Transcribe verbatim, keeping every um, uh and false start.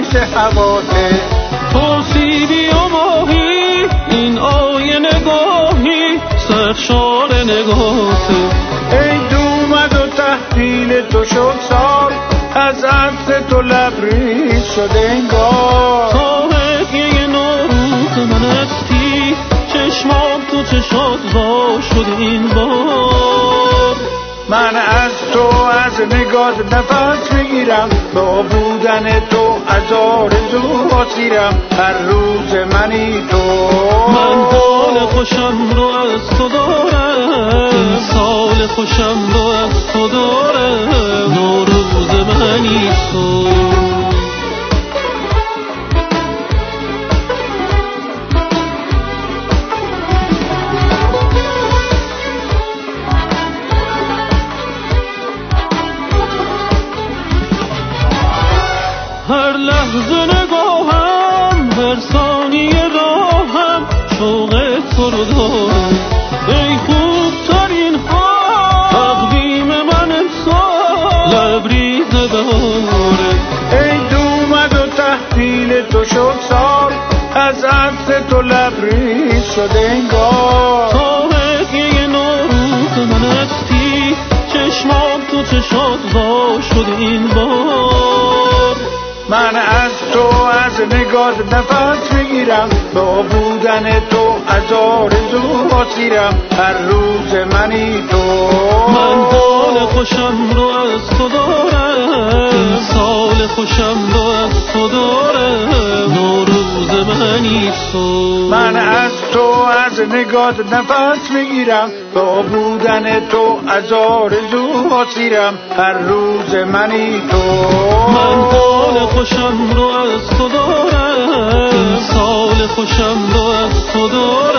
باد هواته. تو سیبی و ماهی این آیه نگاهی سرشار نگاهته. ای دومد و تحویل تو شد سال از عطر تو لبریز شده انگار. تا هدیه نوروز من استی چشمام تو چشات وا شد این بار. من از تو از نگات نفس میگیرم با بودن تو از آرزو اسیرم هر روز منی تو. من حال خوشم رو از تو دارم سال خوشم رو از تو دارم نوروز منی تو. هر لحظه نگاهم هر ثانیه راهم شوق تو رو دارم. ای خوبترین ها تقویم من امسال لبریز بهاره. ای دومد و تحویل تو شد سال از عطر تو لبریز شده انگار. تا هدیه نوروز من استی چشمام تو چشات وا شد این بار. من از تو از نگات نفس میگیرم با بودن تو از آرزو اسیرم هر روز منی تو. من حال خوشم رو از تو دارم سال خوشم رو از تو دارم نوروز منی تو. من از تو از نگات نفس میگیرم با بودن تو از آرزو اسیرم هر روز منی تو. من حال خوشم رو از تو دارم سال خوشم رو از تو دارم